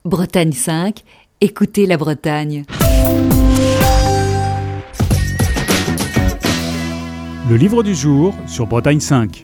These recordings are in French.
Bretagne 5, écoutez la Bretagne. Le livre du jour sur Bretagne 5.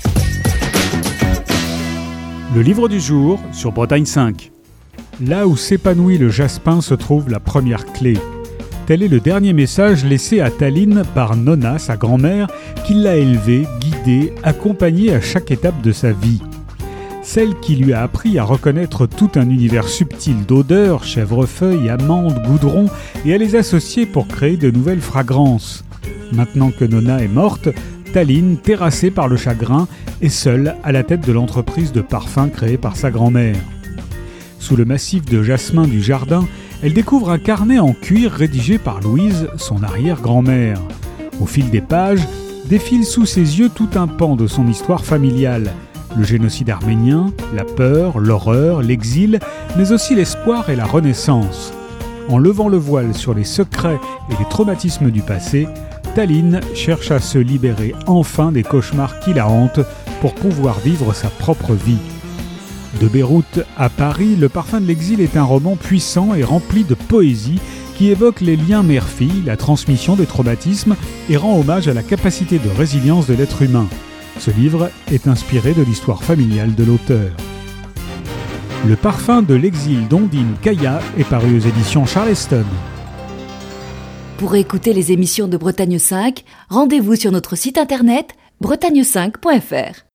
Le livre du jour sur Bretagne 5. Là où s'épanouit le jaspin se trouve la première clé. Tel est le dernier message laissé à Tallinn par Nonna, sa grand-mère, qui l'a élevée, guidée, accompagnée à chaque étape de sa vie. Celle qui lui a appris à reconnaître tout un univers subtil d'odeurs, chèvrefeuille, amandes, goudron, et à les associer pour créer de nouvelles fragrances. Maintenant que Nonna est morte, Tallinn, terrassée par le chagrin, est seule à la tête de l'entreprise de parfums créée par sa grand-mère. Sous le massif de jasmin du jardin, elle découvre un carnet en cuir rédigé par Louise, son arrière-grand-mère. Au fil des pages, défile sous ses yeux tout un pan de son histoire familiale. Le génocide arménien, la peur, l'horreur, l'exil, mais aussi l'espoir et la renaissance. En levant le voile sur les secrets et les traumatismes du passé, Tallinn cherche à se libérer enfin des cauchemars qui la hantent pour pouvoir vivre sa propre vie. De Beyrouth à Paris, Le Parfum de l'exil est un roman puissant et rempli de poésie qui évoque les liens mère-fille, la transmission des traumatismes et rend hommage à la capacité de résilience de l'être humain. Ce livre est inspiré de l'histoire familiale de l'auteur. Le Parfum de l'exil d'Ondine Kaya est paru aux éditions Charleston. Pour écouter les émissions de Bretagne 5, rendez-vous sur notre site internet bretagne5.fr.